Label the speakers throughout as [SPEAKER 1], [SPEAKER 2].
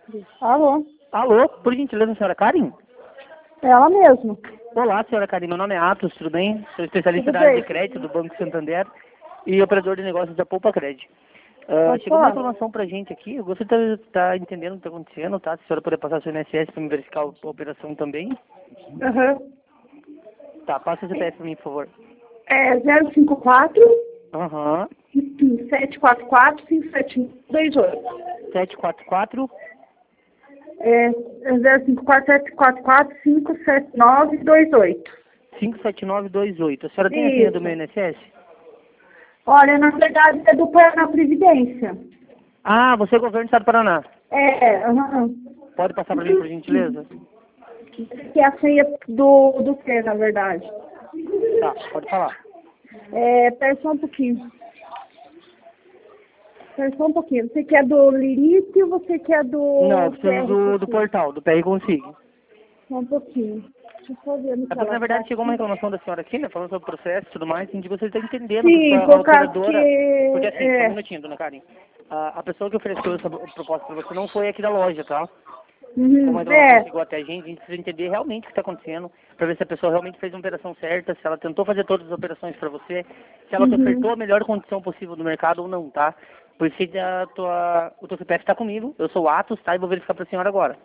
[SPEAKER 1] Alô?
[SPEAKER 2] Alô, por gentileza, senhora Karen?
[SPEAKER 1] Ela mesmo.
[SPEAKER 2] Olá, senhora Karen, meu nome é Atos, tudo bem? Sou especialista
[SPEAKER 1] Tudo
[SPEAKER 2] da área
[SPEAKER 1] bem.
[SPEAKER 2] de crédito do Banco Santander e operador de negócios da Poupa Cred.
[SPEAKER 1] Pode
[SPEAKER 2] Chegou uma
[SPEAKER 1] falar.
[SPEAKER 2] informação pra gente aqui, eu gostaria de estar entendendo o que está acontecendo, tá? Se a senhora puder passar seu INSS para me verificar a operação também.
[SPEAKER 1] Aham.
[SPEAKER 2] Tá, passa o CPF para mim, por favor.
[SPEAKER 1] É 054
[SPEAKER 2] Aham.
[SPEAKER 1] 744 57128.
[SPEAKER 2] 744
[SPEAKER 1] É 054 744 57928.
[SPEAKER 2] 57928. A senhora tem a senha do
[SPEAKER 1] Isso.
[SPEAKER 2] meu INSS?
[SPEAKER 1] Olha, na verdade é do Paraná Previdência.
[SPEAKER 2] Ah, você é governo do Estado do Paraná.
[SPEAKER 1] Aham.
[SPEAKER 2] Pode passar para mim, por gentileza?
[SPEAKER 1] Que é a senha do que, na verdade?
[SPEAKER 2] Tá, pode falar.
[SPEAKER 1] Pera só um pouquinho. Espera só um pouquinho. Você quer do Lirice ou você quer do...
[SPEAKER 2] Não, eu preciso do portal, do PR Consigo.
[SPEAKER 1] Só um pouquinho. Deixa eu só ver no que
[SPEAKER 2] É porque,
[SPEAKER 1] ela
[SPEAKER 2] na verdade,
[SPEAKER 1] tá.
[SPEAKER 2] chegou uma reclamação da senhora aqui, né, falando sobre o processo e tudo mais, e você está entendendo porque
[SPEAKER 1] Sim,
[SPEAKER 2] a
[SPEAKER 1] por causa que...
[SPEAKER 2] operadora... Porque assim, só um minutinho, dona Karen. A pessoa que ofereceu essa proposta para você não foi aqui da loja, tá? Como a informação chegou até a gente precisa entender realmente o que está acontecendo, para ver se a pessoa realmente fez uma operação certa, se ela tentou fazer todas as operações para você, se ela te ofertou a melhor condição possível do mercado ou não, tá? Por isso que o teu CPF está comigo, eu sou o Atos, tá? E vou verificar para a senhora agora.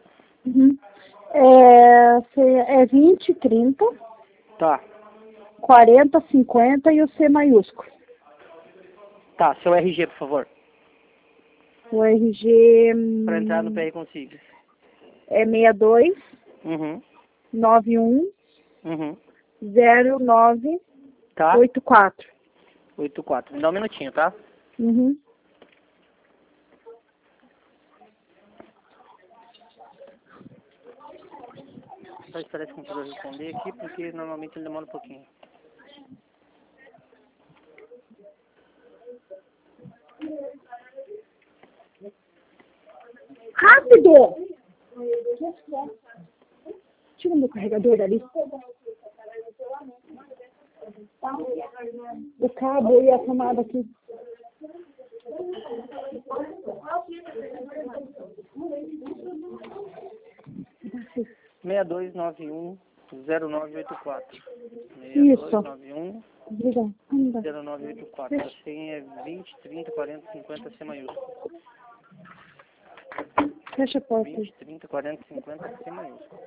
[SPEAKER 1] É 20, 30,
[SPEAKER 2] Tá.
[SPEAKER 1] 40, 50 e o C maiúsculo.
[SPEAKER 2] Tá, seu RG, por favor.
[SPEAKER 1] O RG
[SPEAKER 2] Para entrar no PR Consigo.
[SPEAKER 1] é 62
[SPEAKER 2] Uhum.
[SPEAKER 1] 91
[SPEAKER 2] Uhum.
[SPEAKER 1] 09
[SPEAKER 2] Tá?
[SPEAKER 1] 84.
[SPEAKER 2] 84. Me dá um minutinho, tá?
[SPEAKER 1] Uhum.
[SPEAKER 2] Só esperar esse computador responder aqui, porque normalmente ele demora um pouquinho.
[SPEAKER 1] Rápido! Tira o meu carregador dali. O cabo e a tomada aqui.
[SPEAKER 2] 6291-0984.
[SPEAKER 1] Isso.
[SPEAKER 2] 6291-0984.
[SPEAKER 1] Obrigada.
[SPEAKER 2] A senha é 20, 30, 40, 50, C maiúsculo.
[SPEAKER 1] Fecha a porta.
[SPEAKER 2] 20, 30, 40, 50, C maiúsculo.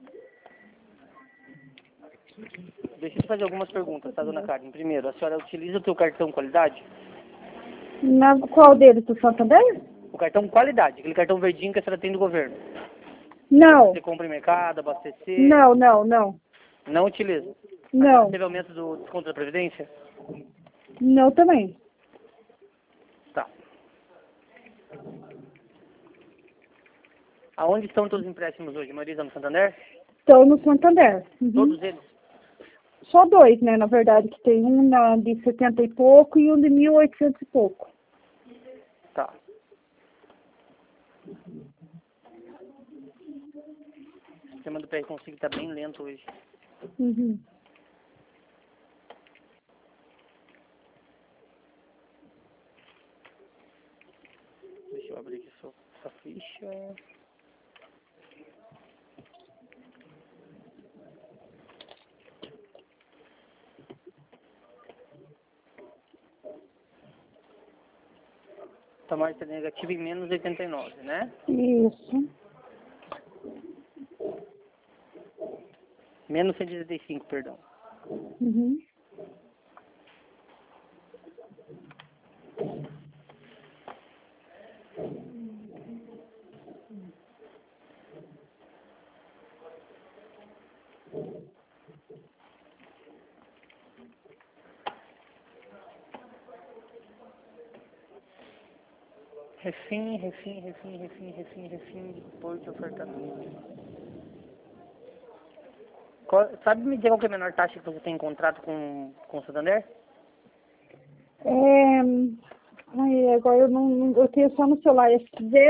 [SPEAKER 2] Deixa eu te fazer algumas perguntas, tá, dona Karen? Primeiro, a senhora utiliza o teu cartão qualidade?
[SPEAKER 1] Qual deles? Do Santander?
[SPEAKER 2] O cartão qualidade, aquele cartão verdinho que a senhora tem do governo.
[SPEAKER 1] Não.
[SPEAKER 2] Você compra em mercado, abastecer.
[SPEAKER 1] Não.
[SPEAKER 2] Não utiliza?
[SPEAKER 1] Não.
[SPEAKER 2] Teve aumento do desconto da Previdência?
[SPEAKER 1] Não também.
[SPEAKER 2] Tá. Aonde estão todos os empréstimos hoje? Marisa, no Santander?
[SPEAKER 1] Estou no Santander.
[SPEAKER 2] Todos eles?
[SPEAKER 1] Só dois, né, na verdade, que tem um de 70 e pouco e um de 1.800 e pouco.
[SPEAKER 2] Tá. O sistema do PR Consigo está bem lento hoje. Deixa eu abrir aqui sua ficha. Tua margem está negativa em menos 89, né?
[SPEAKER 1] Isso.
[SPEAKER 2] Menos 135, perdão. Refim, depois de ofertamento. Sabe me dizer qual que é a menor taxa que você tem em contrato com o Santander?
[SPEAKER 1] Agora eu tenho só no celular, é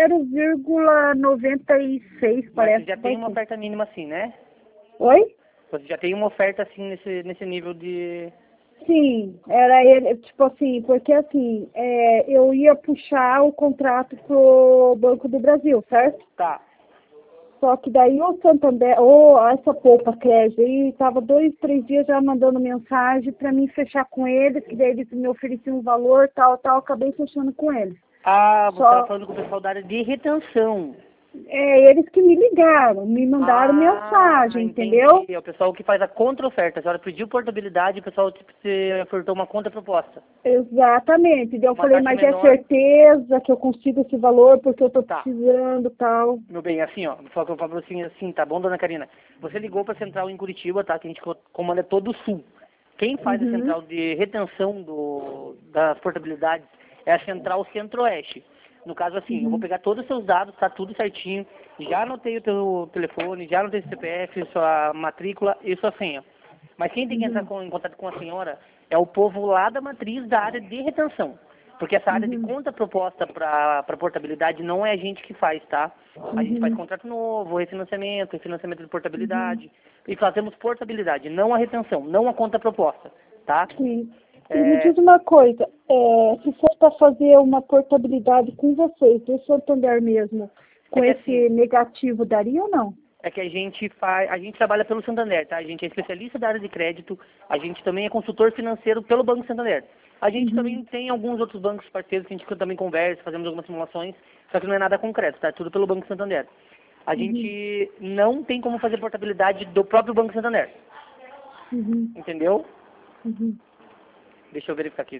[SPEAKER 1] 0,96,
[SPEAKER 2] Mas
[SPEAKER 1] parece.
[SPEAKER 2] você já tem uma oferta mínima assim, né?
[SPEAKER 1] Oi?
[SPEAKER 2] Você já tem uma oferta assim nesse nível de
[SPEAKER 1] Sim, era ele, tipo assim, porque assim, eu ia puxar o contrato pro Banco do Brasil, certo?
[SPEAKER 2] Tá.
[SPEAKER 1] Só que daí o Santander, ou essa Poupa Crédito aí, tava 2, 3 dias já mandando mensagem para mim fechar com eles, que daí eles me ofereciam um valor, tal, acabei fechando com eles.
[SPEAKER 2] Ah, você estava falando com o pessoal da área de retenção.
[SPEAKER 1] Eles que me ligaram, me mandaram mensagem,
[SPEAKER 2] entendi.
[SPEAKER 1] entendeu?
[SPEAKER 2] É o pessoal que faz a contra-oferta. A senhora pediu portabilidade e o pessoal tipo, ofertou uma contra-proposta.
[SPEAKER 1] Exatamente. Daí eu
[SPEAKER 2] Uma
[SPEAKER 1] falei,
[SPEAKER 2] taxa
[SPEAKER 1] mas
[SPEAKER 2] menor.
[SPEAKER 1] é certeza que eu consigo esse valor porque eu tô
[SPEAKER 2] Tá.
[SPEAKER 1] precisando, tal.
[SPEAKER 2] Meu bem, assim, ó, eu falo assim, tá bom, dona Karina? Você ligou pra central em Curitiba, tá? Que a gente comanda todo o sul. Quem faz a central de retenção das portabilidades é a central centro-oeste. No caso, assim, eu vou pegar todos os seus dados, tá tudo certinho. Já anotei o teu telefone, já anotei o CPF, sua matrícula e sua senha. Mas quem tem que entrar em contato com a senhora é o povo lá da matriz da área de retenção. Porque essa área de conta proposta para portabilidade não é a gente que faz, tá? A gente faz contrato novo, refinanciamento de portabilidade. E fazemos portabilidade, não a retenção, não a conta proposta, tá?
[SPEAKER 1] Sim. E me diz uma coisa, se for para fazer uma portabilidade com vocês, do Santander mesmo, com esse negativo, daria ou não?
[SPEAKER 2] É que a gente trabalha pelo Santander, tá? A gente é especialista da área de crédito, a gente também é consultor financeiro pelo Banco Santander. A gente também tem alguns outros bancos parceiros que a gente também conversa, fazemos algumas simulações, só que não é nada concreto, tá? É tudo pelo Banco Santander. A gente não tem como fazer portabilidade do próprio Banco Santander. Entendeu? Deixa eu verificar aqui,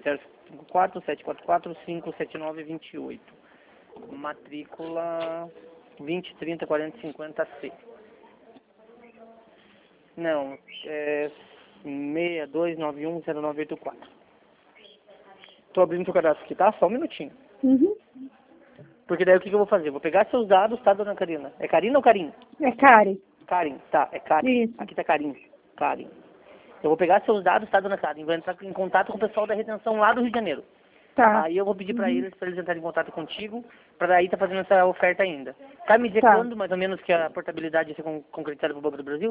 [SPEAKER 2] 054-744-579-28. Matrícula 2030-4050C. Não, é 62910984. Tô abrindo seu cadastro aqui, tá? Só um minutinho. Porque daí o que eu vou fazer? Vou pegar seus dados, tá, dona Karina? É Karina ou Karim?
[SPEAKER 1] É Karen.
[SPEAKER 2] Karim, tá, é Karim.
[SPEAKER 1] Isso.
[SPEAKER 2] Aqui tá Karim. Karim. Eu vou pegar seus dados, tá, dona Karim? Vou entrar em contato com o pessoal da retenção lá do Rio de Janeiro.
[SPEAKER 1] Tá.
[SPEAKER 2] Aí eu vou pedir para eles entrarem em contato contigo, para daí tá fazendo essa oferta ainda. Sabe me dizer quando, mais ou menos, que a portabilidade ia ser concretizada para o Banco do Brasil?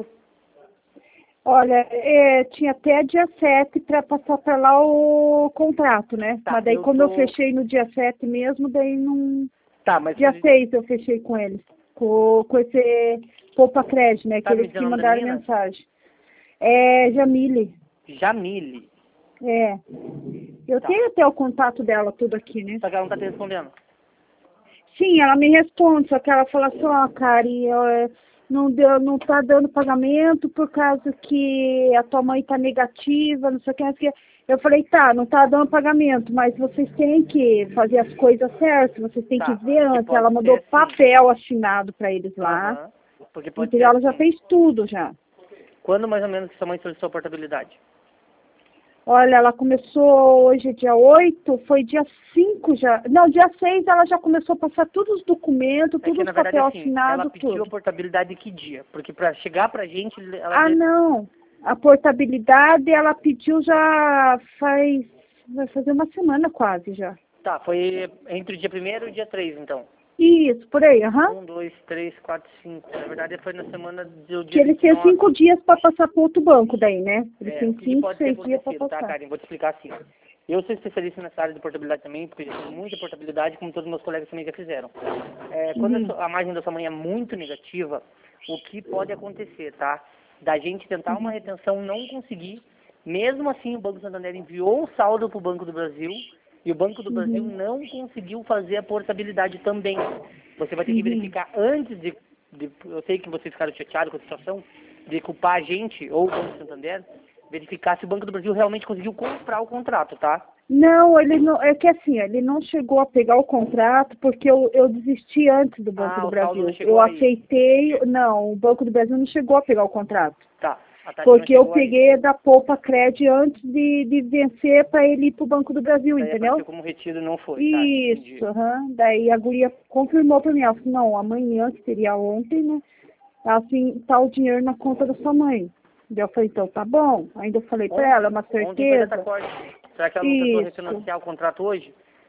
[SPEAKER 1] Olha, tinha até dia 7 para passar para lá o contrato, né?
[SPEAKER 2] Tá,
[SPEAKER 1] mas daí como eu fechei no dia 7 mesmo, daí não...
[SPEAKER 2] Tá, mas...
[SPEAKER 1] Dia 6 eu fechei com eles, com esse Poupa Crédito, né?
[SPEAKER 2] Tá,
[SPEAKER 1] que eles que mandaram
[SPEAKER 2] menina?
[SPEAKER 1] mensagem. É Jamile.
[SPEAKER 2] Jamile.
[SPEAKER 1] Eu tenho até o contato dela tudo aqui, né?
[SPEAKER 2] Só que ela não tá te respondendo.
[SPEAKER 1] Sim, ela me responde, só que ela fala assim, ó, Kari, não tá dando pagamento por causa que a tua mãe tá negativa, não sei o que, não sei o que. Eu falei, tá, não tá dando pagamento, mas vocês têm que fazer as coisas certas, vocês têm que ver antes. Ela mandou papel assinado para eles lá.
[SPEAKER 2] Porque pode
[SPEAKER 1] ser ela já fez tudo já.
[SPEAKER 2] Quando mais ou menos que sua mãe solicitou a portabilidade?
[SPEAKER 1] Olha, ela começou hoje dia 8, foi dia 5 já. Não, dia 6 ela já começou a passar todos os documentos, tudo os papel assinado,
[SPEAKER 2] ela pediu a portabilidade que dia? Porque para chegar pra gente...
[SPEAKER 1] não. A portabilidade ela pediu já vai fazer uma semana quase já.
[SPEAKER 2] Tá, foi entre o dia 1º e o dia 3, então.
[SPEAKER 1] Isso, por aí, 1,
[SPEAKER 2] 2, 3, 4, 5. Na verdade foi na semana do dia
[SPEAKER 1] que ele tem 5 dias para passar para outro banco daí, né? Ele tem 5, 6 dias para passar.
[SPEAKER 2] Tá, Karen, vou te explicar assim. Eu sou especialista nessa área de portabilidade também, porque eu já fiz muita portabilidade, como todos os meus colegas também já fizeram. Quando a margem da sua mãe é muito negativa, o que pode acontecer, tá? Da gente tentar uma retenção, não conseguir, mesmo assim o Banco Santander enviou um saldo para o Banco do Brasil, e o Banco do Brasil não conseguiu fazer a portabilidade também. Você vai ter que verificar antes de... Eu sei que vocês ficaram chateados com a situação, de culpar a gente ou o Banco Santander, verificar se o Banco do Brasil realmente conseguiu comprar o contrato, tá?
[SPEAKER 1] Não, ele não, é que assim, ele não chegou a pegar o contrato porque eu desisti antes do Banco do Brasil. Eu aceitei, não, o Banco do Brasil não chegou a pegar o contrato.
[SPEAKER 2] Tá.
[SPEAKER 1] Porque eu peguei da Poupa Crédito antes de vencer para ele ir para o Banco do Brasil, entendeu?
[SPEAKER 2] Como retido não foi.
[SPEAKER 1] Isso, daí a guria confirmou para mim, ela falou, não, amanhã, que seria ontem, né? Assim, tá o dinheiro na conta da sua mãe. Daí eu falei, então tá bom. Ainda eu falei para ela, é uma certeza.
[SPEAKER 2] Será que ela não tentou refinanciar o contrato hoje?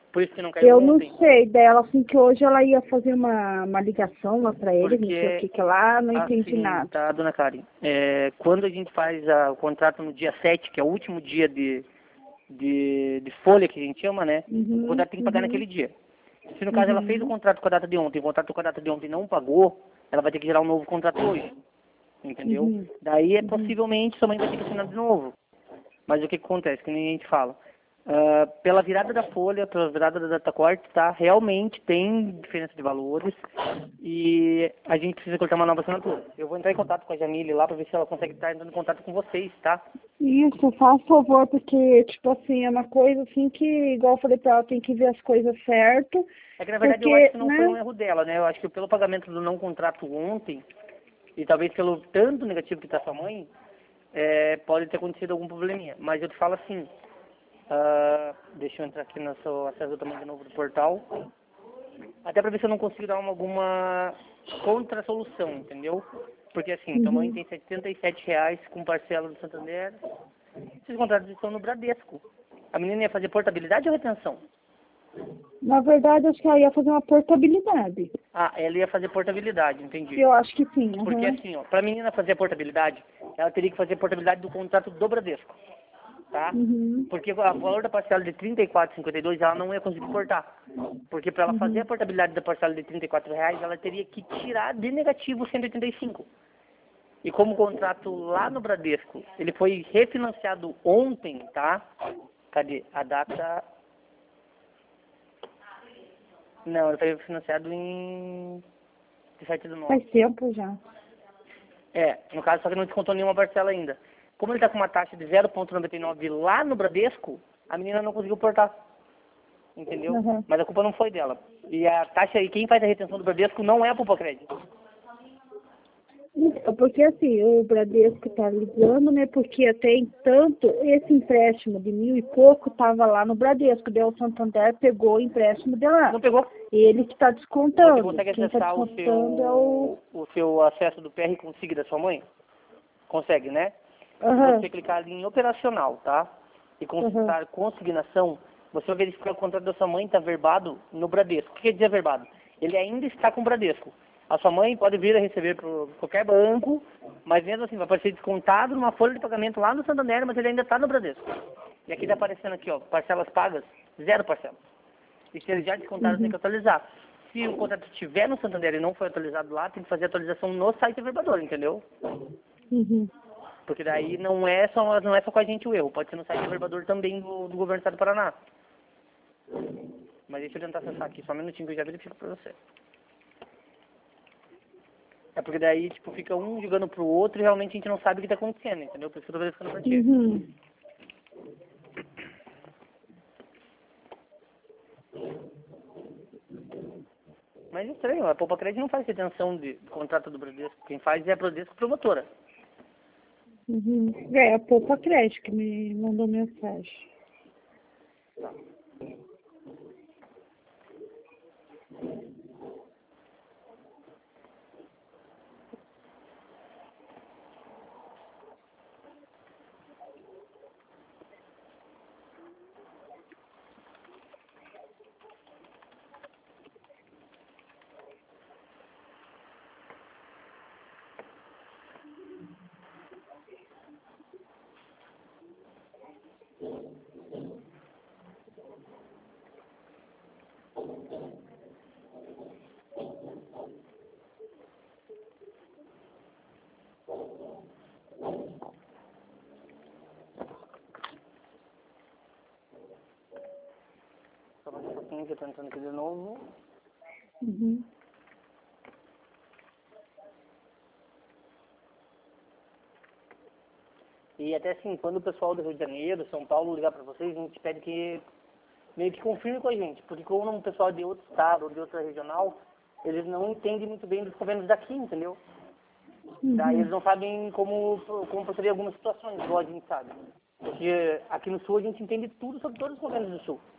[SPEAKER 2] Por isso que não caiu
[SPEAKER 1] Eu
[SPEAKER 2] ontem?
[SPEAKER 1] não sei dela, assim, que hoje ela ia fazer uma ligação lá pra ele, não sei o que lá, não entendi
[SPEAKER 2] assim,
[SPEAKER 1] nada.
[SPEAKER 2] tá, dona Karen? Quando a gente faz o contrato no dia 7, que é o último dia de folha que a gente chama, né? O contrato tem que pagar naquele dia. Se no caso ela fez o contrato com a data de ontem, o contrato com a data de ontem não pagou, ela vai ter que gerar um novo contrato hoje. Entendeu? Daí possivelmente sua mãe vai ter que assinar de novo. Mas o que acontece? Que nem a gente fala. Pela virada da folha, pela virada da data corte, tá? Realmente tem diferença de valores e a gente precisa colocar uma nova assinatura. Eu vou entrar em contato com a Jamile lá para ver se ela consegue estar entrando em contato com vocês, tá?
[SPEAKER 1] Isso, faz favor, porque, tipo assim, é uma coisa assim que, igual eu falei pra ela, tem que ver as coisas certas.
[SPEAKER 2] É que na verdade
[SPEAKER 1] Porque,
[SPEAKER 2] eu acho que não
[SPEAKER 1] né?
[SPEAKER 2] foi um erro dela, né? Eu acho que pelo pagamento do não contrato ontem e talvez pelo tanto negativo que está sua mãe, pode ter acontecido algum probleminha. Mas eu te falo assim, deixa eu entrar aqui no seu acesso também de novo do portal, até para ver se eu não consigo dar alguma contra-solução, entendeu? Porque assim, tua mãe tem R$ 77 com parcela do Santander, esses contratos estão no Bradesco. A menina ia fazer portabilidade ou retenção?
[SPEAKER 1] Na verdade, acho que ela ia fazer uma portabilidade.
[SPEAKER 2] Ah, ela ia fazer portabilidade, entendi.
[SPEAKER 1] Eu acho que sim.
[SPEAKER 2] Porque assim, ó, pra menina fazer a portabilidade, ela teria que fazer a portabilidade do contrato do Bradesco, tá? Porque o valor da parcela de R$ 34,52 ela não ia conseguir cortar. Porque para ela fazer a portabilidade da parcela de R$ 34, ela teria que tirar de negativo 185. E como o contrato lá no Bradesco, ele foi refinanciado ontem, tá? Cadê? A data... Não, ele foi financiado em 17/9.
[SPEAKER 1] Faz tempo já.
[SPEAKER 2] No caso, só que não descontou nenhuma parcela ainda. Como ele está com uma taxa de 0,99 lá no Bradesco, a menina não conseguiu portar. Entendeu? Mas a culpa não foi dela. E a taxa aí, quem faz a retenção do Bradesco não é a Poupa Crédito.
[SPEAKER 1] Porque assim, o Bradesco tá ligando, né? Porque até tanto esse empréstimo de 1.000 e pouco tava lá no Bradesco. Daí o Santander pegou o empréstimo de lá.
[SPEAKER 2] Não pegou?
[SPEAKER 1] Ele que está descontando.
[SPEAKER 2] Você consegue
[SPEAKER 1] Quem tá
[SPEAKER 2] acessar
[SPEAKER 1] descontando é o...
[SPEAKER 2] o seu acesso do PR Consigne da sua mãe? Consegue, né? Se você clicar ali em operacional, tá? E consultar consignação, você vai verificar que o contrato da sua mãe está verbado no Bradesco. O que quer dizer verbado? Ele ainda está com o Bradesco. A sua mãe pode vir a receber por qualquer banco, mas mesmo assim vai aparecer descontado numa folha de pagamento lá no Santander, mas ele ainda está no Bradesco. E aqui está aparecendo aqui, ó, parcelas pagas, 0 parcelas. E se eles já descontaram, tem que atualizar. Se o contrato estiver no Santander e não foi atualizado lá, tem que fazer a atualização no site verbador, entendeu? Porque daí não é só com a gente o erro, pode ser no site verbador também do governo do estado do Paraná. Mas deixa eu tentar acessar aqui, só um minutinho que eu já verifico pra você. É porque daí, tipo, fica um jogando pro outro e realmente a gente não sabe o que tá acontecendo, entendeu? Por isso que eu tô verificando pra ti. Mas é estranho, a Poupa Crédito não faz retenção de contrato do Bradesco. Quem faz é a Bradesco Promotora.
[SPEAKER 1] É a Poupa Crédito que me mandou mensagem.
[SPEAKER 2] Tá. Só mais um pouquinho que eu tô entrando aqui de novo. E até assim, quando o pessoal do Rio de Janeiro, São Paulo ligar para vocês, a gente pede que meio que confirme com a gente, porque como o pessoal de outro estado ou de outra regional, eles não entendem muito bem dos governos daqui, entendeu? Daí eles não sabem como proceder em algumas situações, igual a gente sabe. Porque aqui no Sul a gente entende tudo sobre todos os governos do Sul.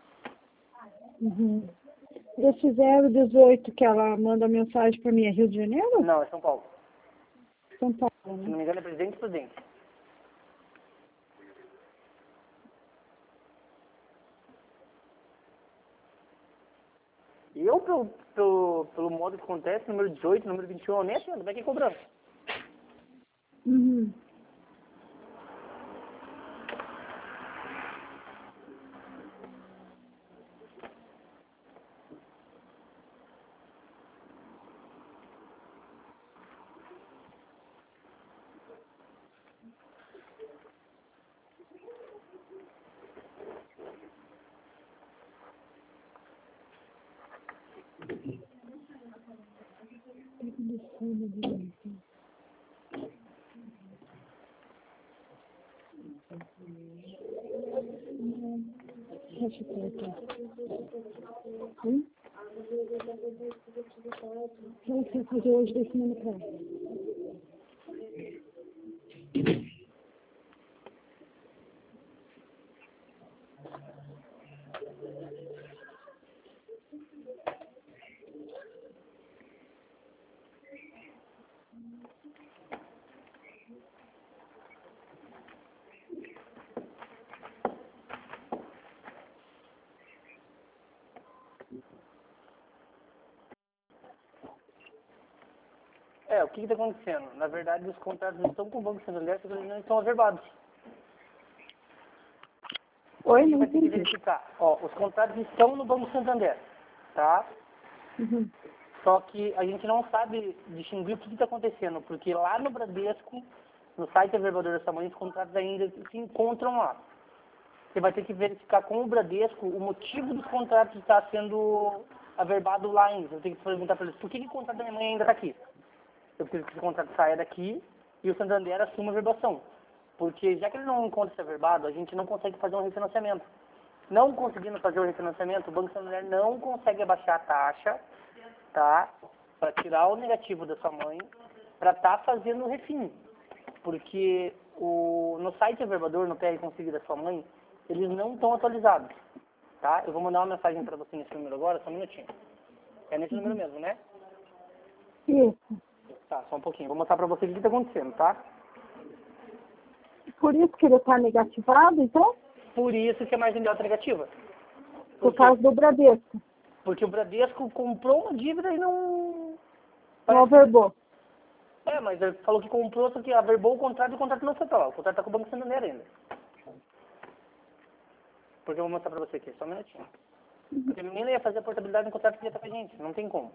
[SPEAKER 1] Esse 018 que ela manda mensagem para mim é Rio de Janeiro?
[SPEAKER 2] Não, é São Paulo.
[SPEAKER 1] São Paulo,
[SPEAKER 2] Se
[SPEAKER 1] né?
[SPEAKER 2] não me engano é presidente. Eu, pelo modo que acontece, número 18, número 21, eu nem atendo, vai que cobrando.
[SPEAKER 1] Uhum. Deixa eu ver aqui. O que você vai fazer hoje da semana pra cá?
[SPEAKER 2] O que está acontecendo? Na verdade, os contratos não estão com o Banco Santander, porque eles não estão averbados.
[SPEAKER 1] Oi,
[SPEAKER 2] A gente
[SPEAKER 1] não
[SPEAKER 2] vai ter que
[SPEAKER 1] entendi.
[SPEAKER 2] verificar. Ó, os contratos estão no Banco Santander, tá?
[SPEAKER 1] Uhum.
[SPEAKER 2] Só que a gente não sabe distinguir o que está acontecendo, porque lá no Bradesco, no site Averbador dessa manhã, os contratos ainda se encontram lá. Você vai ter que verificar com o Bradesco o motivo dos contratos estar sendo averbado lá ainda. Você vai ter que perguntar para eles, por que o contrato da minha mãe ainda está aqui? Eu preciso que esse contrato saia daqui e o Santander assuma a verbação. Porque já que ele não encontra esse averbado, a gente não consegue fazer um refinanciamento. Não conseguindo fazer o refinanciamento, o Banco Santander não consegue abaixar a taxa, tá? Para tirar o negativo da sua mãe, para estar fazendo o refin. Porque no site Averbador, no PR Consigo da sua mãe, eles não estão atualizados, tá? Eu vou mandar uma mensagem para você nesse número agora, só um minutinho. É nesse número mesmo, né?
[SPEAKER 1] Isso.
[SPEAKER 2] Tá, só um pouquinho. Vou mostrar para você o que está acontecendo, tá?
[SPEAKER 1] Por isso que ele está negativado, então?
[SPEAKER 2] Por isso que é mais imediata negativa.
[SPEAKER 1] Por causa do Bradesco.
[SPEAKER 2] Porque o Bradesco comprou uma dívida e não...
[SPEAKER 1] Não averbou.
[SPEAKER 2] Mas ele falou que comprou, só que averbou o contrato e o contrato não foi para lá. O contrato está com o Banco Santander ainda. Porque eu vou mostrar para você aqui, só um minutinho. Porque a menina ia fazer a portabilidade no contrato que ia estar com a gente. Não tem como.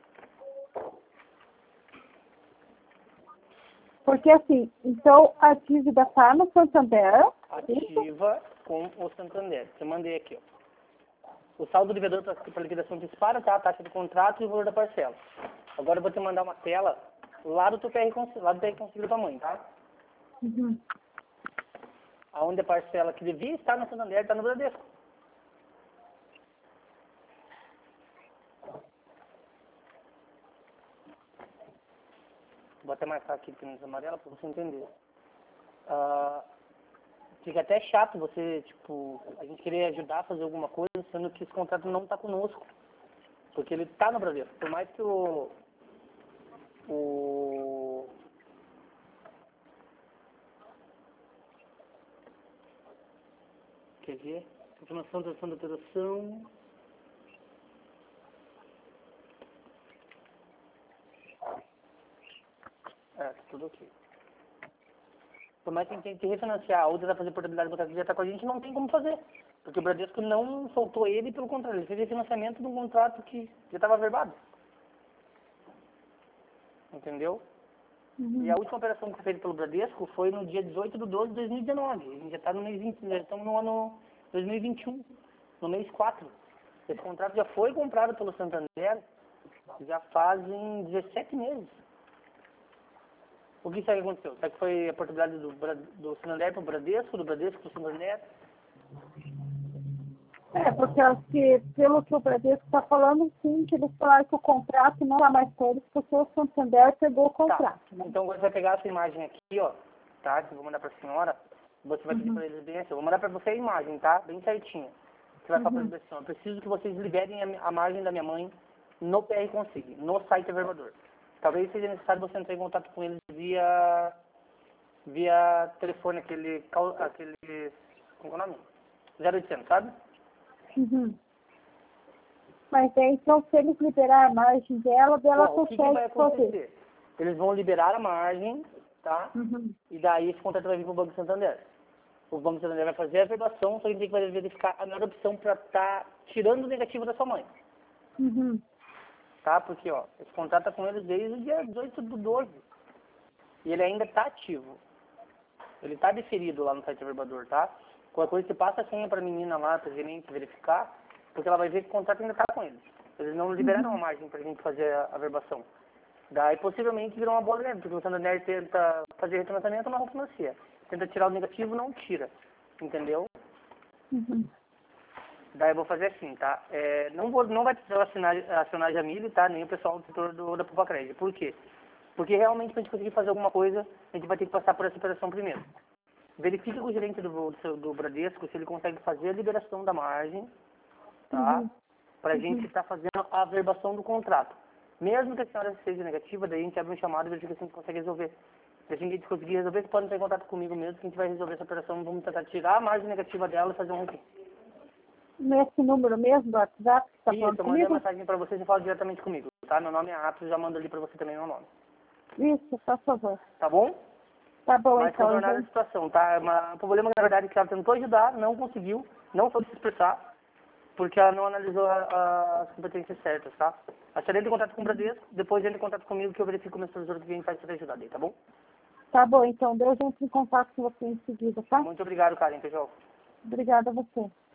[SPEAKER 1] Porque assim, então a dívida está no Santander.
[SPEAKER 2] Ativa com o Santander. Eu mandei aqui, ó. O saldo do devedor para liquidação dispara, tá? A taxa do contrato e o valor da parcela. Agora eu vou te mandar uma tela lá do teu PR Consigo, lá do PR Consigo da tua mãe, tá?
[SPEAKER 1] Uhum.
[SPEAKER 2] Aonde a parcela que devia estar no Santander está no Bradesco. Vou até marcar aqui pênis amarela para você entender. Fica até chato você, tipo, a gente querer ajudar a fazer alguma coisa, sendo que esse contrato não está conosco. Porque ele está no Bradesco. Por mais que quer ver? Informação da ação da operação. Tá tudo ok. Por mais que a gente tente refinanciar a outra, fazer portabilidade do contrato que já está com a gente, não tem como fazer. Porque o Bradesco não soltou ele, pelo contrário, ele fez refinanciamento de um contrato que já estava averbado. Entendeu?
[SPEAKER 1] Uhum.
[SPEAKER 2] E a última operação que foi feita pelo Bradesco foi no dia 18/12/2019. A gente já está no mês 20, já estamos no ano 2021, no mês 4. Esse contrato já foi comprado pelo Santander, já fazem 17 meses. O que será que aconteceu? Será que foi a portabilidade do Santander para o Bradesco, do Bradesco para o Santander?
[SPEAKER 1] Porque acho que, pelo que o Bradesco está falando, sim, que eles falaram que o contrato não é mais com eles, porque o Santander pegou o contrato.
[SPEAKER 2] Tá. Então você vai pegar essa imagem aqui, ó, tá? Que eu vou mandar para a senhora. Você vai pedir para eles bem assim. Eu vou mandar para você a imagem, tá? Bem certinha. Você vai falar para eles assim, ó, eu preciso que vocês liberem a margem da minha mãe no PR Consigo, no site Averbador. Talvez seja necessário você entrar em contato com eles via telefone, aquele, como é o nome? 0800, sabe?
[SPEAKER 1] Uhum. Mas aí, então, se eles liberar a margem dela, ela
[SPEAKER 2] Bom, o que
[SPEAKER 1] consegue
[SPEAKER 2] vai acontecer? Eles vão liberar a margem, tá? E daí esse contrato vai vir para o Banco Santander. O Banco Santander vai fazer a verbação, só que a gente vai verificar a melhor opção para estar tirando o negativo da sua mãe. Tá? Porque, ó, esse contrato tá com eles desde o dia 18/12. E ele ainda está ativo. Ele está deferido lá no site averbador, tá? Qualquer coisa, você passa a senha para a menina lá, para a gerente verificar, porque ela vai ver que o contrato ainda está com eles. Eles não liberaram a margem para a gente fazer a verbação. Daí, possivelmente, virou uma bola grande, porque o Santander tenta fazer refinanciamento, mas não financia. Tenta tirar o negativo, não tira. Entendeu? Daí eu vou fazer assim, tá? Não vai precisar acionar a Jamile, tá? Nem o pessoal do setor da Pupacred. Por quê? Porque realmente, para a gente conseguir fazer alguma coisa, a gente vai ter que passar por essa operação primeiro. Verifique com o gerente do Bradesco se ele consegue fazer a liberação da margem, tá? Para a gente estar fazendo a verbação do contrato. Mesmo que a senhora seja negativa, daí a gente abre um chamado e verifica se a gente consegue resolver. Se a gente conseguir resolver, você pode entrar em contato comigo mesmo, que a gente vai resolver essa operação. Vamos tentar tirar a margem negativa dela e fazer um refim.
[SPEAKER 1] Nesse número mesmo do WhatsApp que está falando
[SPEAKER 2] Isso, eu
[SPEAKER 1] comigo?
[SPEAKER 2] mando a mensagem para você e fala diretamente comigo, tá? Meu nome é Atos, eu já mando ali para você também meu nome.
[SPEAKER 1] Isso, por favor.
[SPEAKER 2] Tá bom?
[SPEAKER 1] Tá bom,
[SPEAKER 2] Mas
[SPEAKER 1] então.
[SPEAKER 2] contornar a situação, tá? O problema, na verdade, é que ela tentou ajudar, não conseguiu, não soube se expressar, porque ela não analisou as competências certas, tá? A senhora entra em contato com o Bradesco, depois entra em contato comigo que eu verifico o meu supervisor que a gente faz para ajudar aí, tá bom?
[SPEAKER 1] Tá bom, então. Deus entre em contato com você em seguida, tá?
[SPEAKER 2] Muito obrigado, Karen, pessoal.
[SPEAKER 1] Obrigada a você.